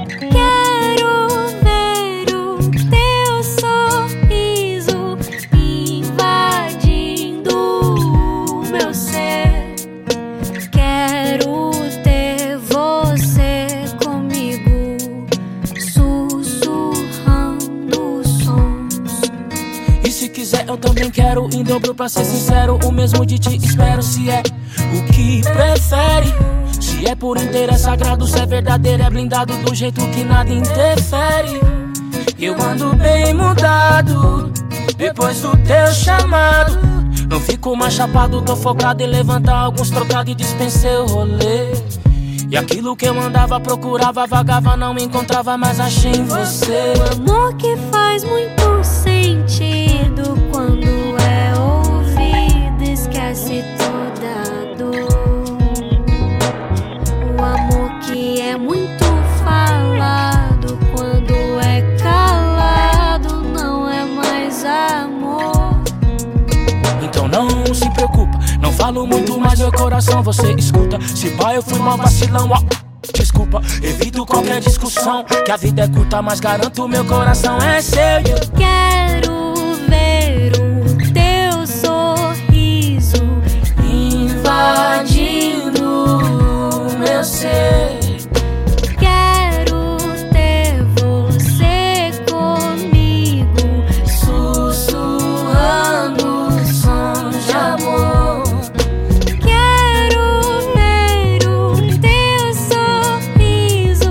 Quero ver o teu sorriso invadindo o meu ser. Quero ter você comigo, sussurrando sons. E se quiser eu também quero, em dobro pra ser sincero. O mesmo de ti espero, se é o que prefere. Se é por inteiro é sagrado, se é verdadeiro é blindado do jeito que nada interfere. Eu ando bem mudado depois do teu chamado. Não fico mais chapado, tô focado em levantar alguns trocados e dispensei o rolê. E aquilo que eu andava, procurava, vagava, não me encontrava, mas achei em você. O amor que faz muito sentido quando é ouvido, esquece toda dor. O amor que é muito falado, quando é calado, não é mais amor. Então não se preocupa, não falo muito, mas meu coração você escuta. Se pá eu fui mal vacilão, ó, desculpa. Evito qualquer discussão, que a vida é curta, mas garanto meu coração é seu. Quero ver o teu sorriso invadindo o meu ser. Quero ter você comigo, sussurrando sons de amor. quero ver o teu sorriso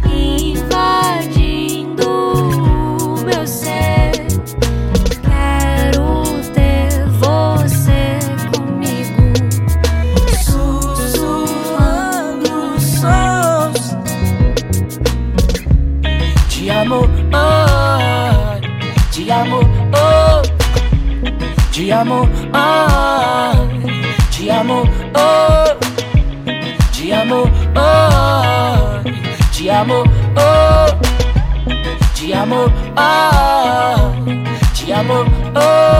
invadindo o meu ser. Quero ter você comigo, Sussurrando sons de amor, oh, de amor, oh, de amor, oh, de amor, oh, de amor, oh, de amor, oh, de amor, oh, de amor, oh.